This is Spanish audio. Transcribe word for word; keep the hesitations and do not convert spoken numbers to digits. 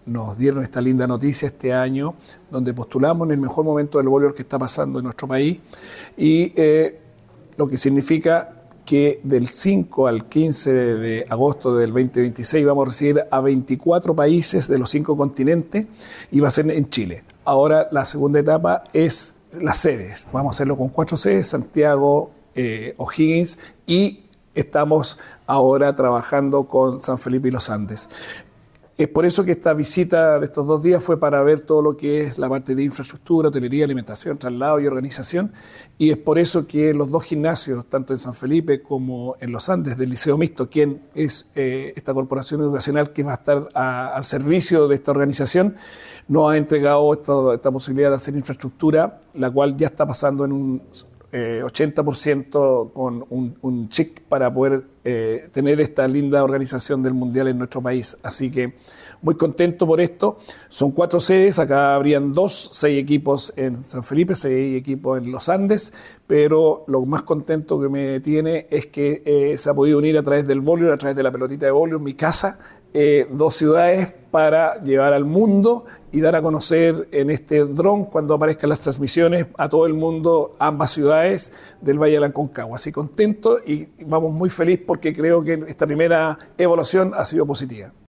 nos dieron esta linda noticia este año, donde postulamos en el mejor momento del voleibol que está pasando en nuestro país, y eh, lo que significa que del cinco al quince de agosto del veinte veintiséis vamos a recibir a veinticuatro países de los cinco continentes y va a ser en Chile. Ahora la segunda etapa es las sedes. Vamos a hacerlo con cuatro sedes, Santiago, eh, O'Higgins, y estamos ahora trabajando con San Felipe y Los Andes. Es por eso que esta visita de estos dos días fue para ver todo lo que es la parte de infraestructura, hotelería, alimentación, traslado y organización. Y es por eso que los dos gimnasios, tanto en San Felipe como en Los Andes, del Liceo Mixto, quien es eh, esta corporación educacional que va a estar a, al servicio de esta organización, nos ha entregado esto, esta posibilidad de hacer infraestructura, la cual ya está pasando en un Eh, ochenta por ciento con un, un check para poder eh, tener esta linda organización del Mundial en nuestro país. Así que muy contento por esto. Son cuatro sedes, acá habrían dos, seis equipos en San Felipe, seis equipos en Los Andes, pero lo más contento que me tiene es que eh, se ha podido unir a través del voleibol, a través de la pelotita de voleibol, mi casa, eh, dos ciudades para llevar al mundo y dar a conocer en este dron, cuando aparezcan las transmisiones, a todo el mundo ambas ciudades del Valle del Aconcagua. Así contento y vamos muy feliz porque creo que esta primera evaluación ha sido positiva.